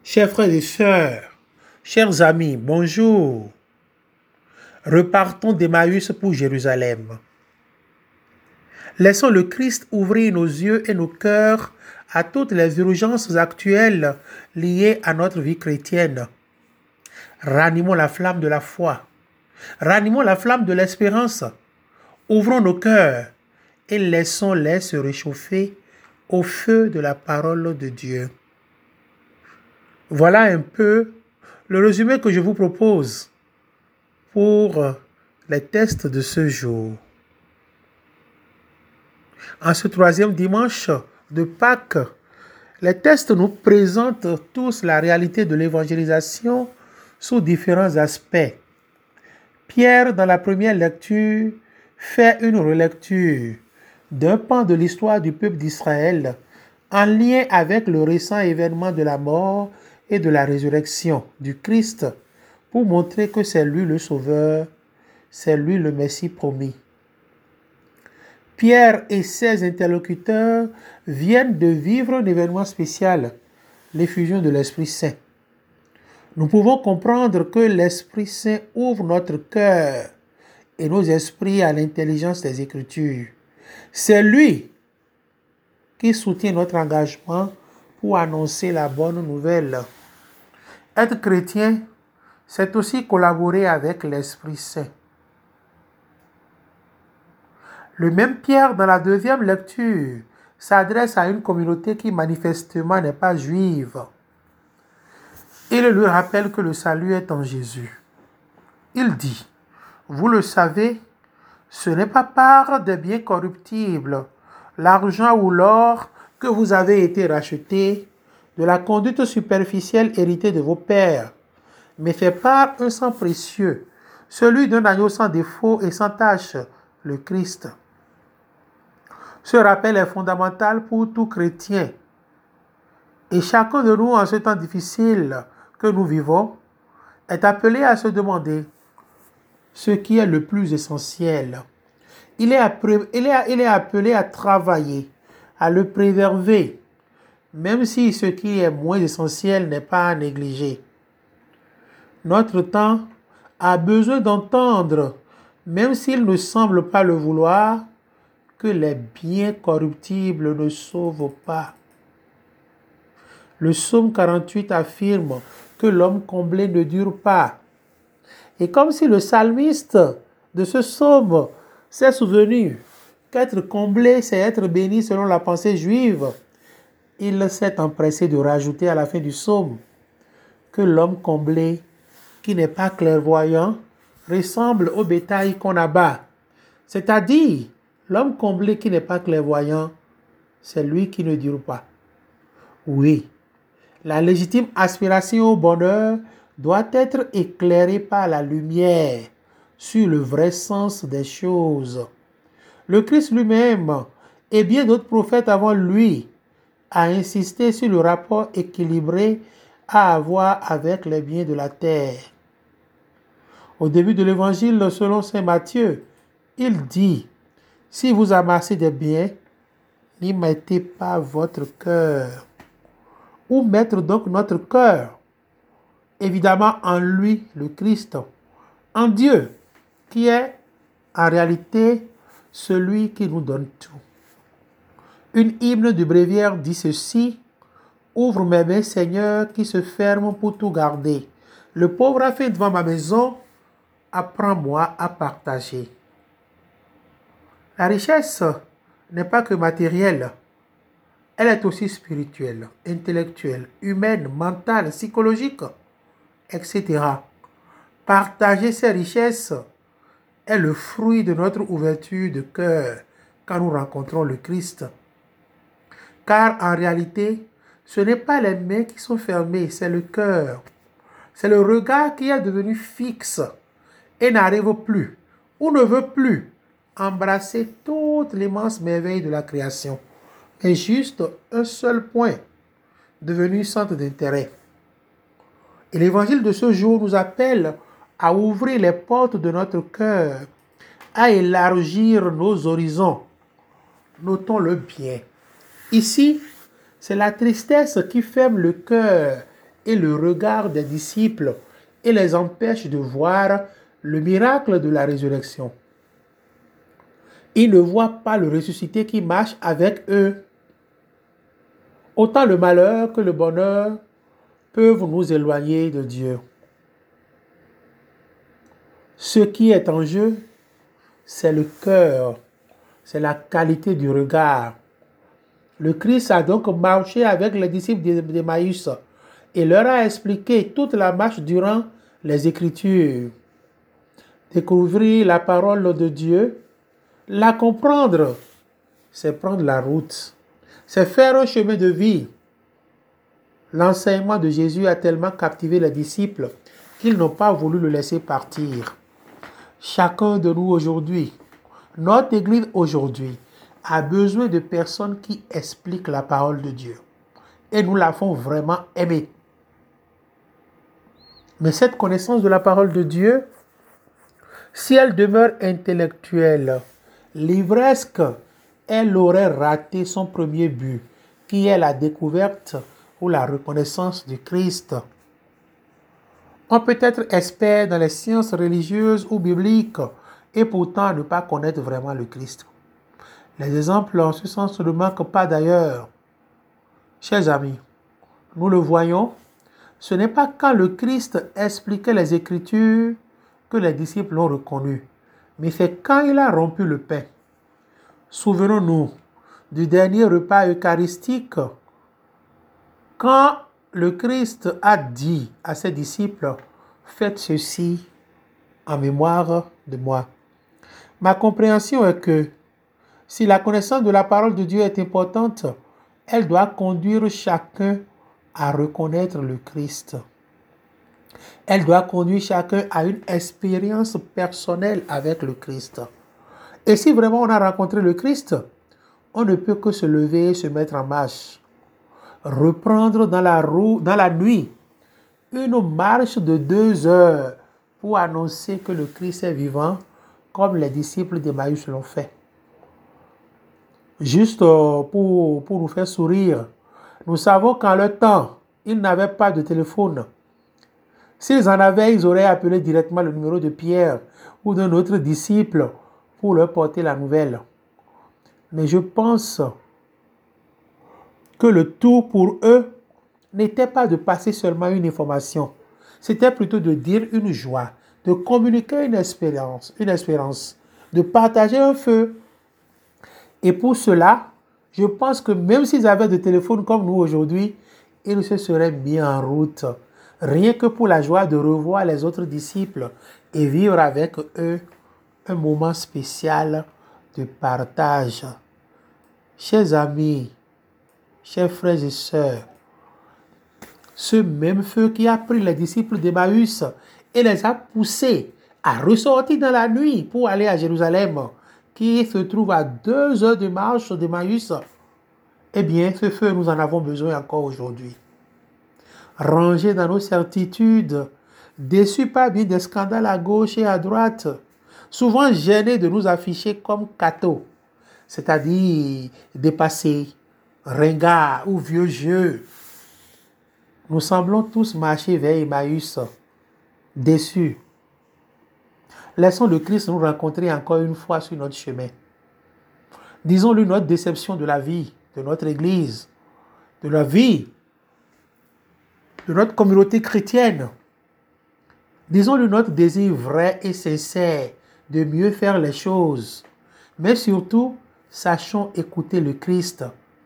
Chers frères et sœurs, chers amis, bonjour. Repartons d'Emmaüs pour Jérusalem. Laissons le Christ ouvrir nos yeux et nos cœurs à toutes les urgences actuelles liées à notre vie chrétienne. Ranimons la flamme de la foi. Ranimons la flamme de l'espérance. Ouvrons nos cœurs et laissons-les se réchauffer au feu de la parole de Dieu. Voilà un peu le résumé que je vous propose pour les tests de ce jour. En ce troisième dimanche de Pâques, les tests nous présentent tous la réalité de l'évangélisation sous différents aspects. Pierre, dans la première lecture, fait une relecture d'un pan de l'histoire du peuple d'Israël en lien avec le récent événement de la mort et de la résurrection du Christ pour montrer que c'est lui le Sauveur, c'est lui le Messie promis. Pierre et ses interlocuteurs viennent de vivre un événement spécial, l'effusion de l'Esprit Saint. Nous pouvons comprendre que l'Esprit Saint ouvre notre cœur et nos esprits à l'intelligence des Écritures. C'est lui qui soutient notre engagement pour annoncer la bonne nouvelle. Être chrétien, c'est aussi collaborer avec l'Esprit Saint. Le même Pierre, dans la deuxième lecture, s'adresse à une communauté qui manifestement n'est pas juive. Il lui rappelle que le salut est en Jésus. Il dit, « Vous le savez, ce n'est pas par des biens corruptibles, l'argent ou l'or, que vous avez été rachetés de la conduite superficielle héritée de vos pères, mais c'est par un sang précieux, celui d'un agneau sans défaut et sans tache, le Christ. » Ce rappel est fondamental pour tout chrétien. Et chacun de nous, en ce temps difficile que nous vivons, est appelé à se demander ce qui est le plus essentiel. Il est appelé à travailler, à le préserver, même si ce qui est moins essentiel n'est pas à négliger. Notre temps a besoin d'entendre, même s'il ne semble pas le vouloir, que les biens corruptibles ne sauvent pas. Le psaume 48 affirme que l'homme comblé ne dure pas. Et comme si le psalmiste de ce psaume s'est souvenu qu'être comblé, c'est être béni selon la pensée juive, il s'est empressé de rajouter à la fin du psaume que l'homme comblé, qui n'est pas clairvoyant, ressemble au bétail qu'on abat. C'est-à-dire, l'homme comblé qui n'est pas clairvoyant, c'est lui qui ne dure pas. Oui, la légitime aspiration au bonheur doit être éclairée par la lumière sur le vrai sens des choses. Le Christ lui-même et bien d'autres prophètes avant lui a insisté sur le rapport équilibré à avoir avec les biens de la terre. Au début de l'évangile selon saint Matthieu, il dit « Si vous amassez des biens, n'y mettez pas votre cœur. » Où mettre donc notre cœur? Évidemment en lui, le Christ, en Dieu, qui est en réalité celui qui nous donne tout. Une hymne du bréviaire dit ceci: « Ouvre mes mains, Seigneur, qui se ferment pour tout garder. Le pauvre a faim devant ma maison, apprends-moi à partager. » La richesse n'est pas que matérielle. Elle est aussi spirituelle, intellectuelle, humaine, mentale, psychologique, etc. Partager ces richesses est le fruit de notre ouverture de cœur quand nous rencontrons le Christ. Car en réalité, ce n'est pas les mains qui sont fermées, c'est le cœur. C'est le regard qui est devenu fixe et n'arrive plus ou ne veut plus embrasser toute l'immense merveille de la création. Mais juste un seul point, devenu centre d'intérêt. Et l'évangile de ce jour nous appelle à ouvrir les portes de notre cœur, à élargir nos horizons. Notons-le bien. Ici, c'est la tristesse qui ferme le cœur et le regard des disciples et les empêche de voir le miracle de la résurrection. Ils ne voient pas le ressuscité qui marche avec eux. Autant le malheur que le bonheur peuvent nous éloigner de Dieu. Ce qui est en jeu, c'est le cœur, c'est la qualité du regard. Le Christ a donc marché avec les disciples d'Emmaüs et leur a expliqué toute la marche durant les Écritures. Découvrir la parole de Dieu, la comprendre, c'est prendre la route, c'est faire un chemin de vie. L'enseignement de Jésus a tellement captivé les disciples qu'ils n'ont pas voulu le laisser partir. Chacun de nous aujourd'hui, notre Église aujourd'hui, a besoin de personnes qui expliquent la parole de Dieu. Et nous la font vraiment aimer. Mais cette connaissance de la parole de Dieu, si elle demeure intellectuelle, livresque, elle aurait raté son premier but, qui est la découverte ou la reconnaissance du Christ. On peut être expert dans les sciences religieuses ou bibliques et pourtant ne pas connaître vraiment le Christ. Les exemples en ce sens ne manquent pas d'ailleurs. Chers amis, nous le voyons, ce n'est pas quand le Christ expliquait les Écritures que les disciples l'ont reconnu, mais c'est quand il a rompu le pain. Souvenons-nous du dernier repas eucharistique, quand le Christ a dit à ses disciples, « Faites ceci en mémoire de moi ». Ma compréhension est que si la connaissance de la parole de Dieu est importante, elle doit conduire chacun à reconnaître le Christ. Elle doit conduire chacun à une expérience personnelle avec le Christ. Et si vraiment on a rencontré le Christ, on ne peut que se lever et se mettre en marche. Reprendre dans la nuit une marche de 2 heures pour annoncer que le Christ est vivant, comme les disciples d'Emmaüs l'ont fait. Juste pour nous faire sourire, nous savons qu'en leur temps, ils n'avaient pas de téléphone. S'ils en avaient, ils auraient appelé directement le numéro de Pierre ou d'un autre disciple pour leur porter la nouvelle. Mais je pense que le tout pour eux n'était pas de passer seulement une information. C'était plutôt de dire une joie, de communiquer une espérance, de partager un feu. Et pour cela, je pense que même s'ils avaient des téléphones comme nous aujourd'hui, ils se seraient mis en route, rien que pour la joie de revoir les autres disciples et vivre avec eux un moment spécial de partage. Chers amis, chers frères et sœurs, ce même feu qui a pris les disciples d'Emmaüs et les a poussés à ressortir dans la nuit pour aller à Jérusalem, qui se trouve à 2 heures de marche d'Emmaüs, eh bien, ce feu, nous en avons besoin encore aujourd'hui. Rangés dans nos certitudes, déçus par bien des scandales à gauche et à droite, souvent gênés de nous afficher comme cathos, c'est-à-dire dépassés, ringards ou vieux jeux. Nous semblons tous marcher vers Emmaüs, déçus. Laissons le Christ nous rencontrer encore une fois sur notre chemin. Disons-lui notre déception de la vie, de notre Église, de la vie, de notre communauté chrétienne. Disons-lui notre désir vrai et sincère de mieux faire les choses. Mais surtout, sachons écouter le Christ.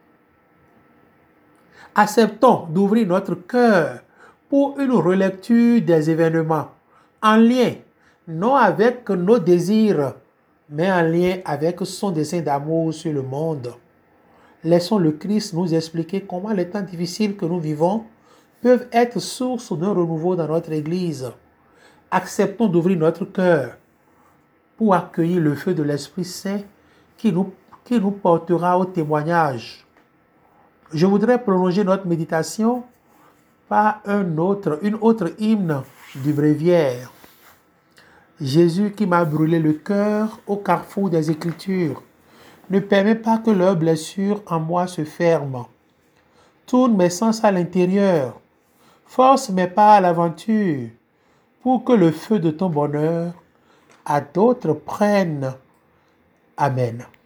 Acceptons d'ouvrir notre cœur pour une relecture des événements en lien, non avec nos désirs, mais en lien avec son dessein d'amour sur le monde. Laissons le Christ nous expliquer comment les temps difficiles que nous vivons peuvent être source d'un renouveau dans notre Église. Acceptons d'ouvrir notre cœur pour accueillir le feu de l'Esprit Saint qui nous portera au témoignage. Je voudrais prolonger notre méditation par une autre hymne du bréviaire. Jésus qui m'a brûlé le cœur au carrefour des Écritures, ne permet pas que leurs blessures en moi se ferment. Tourne mes sens à l'intérieur. Force mes pas à l'aventure pour que le feu de ton bonheur à d'autres prenne. Amen.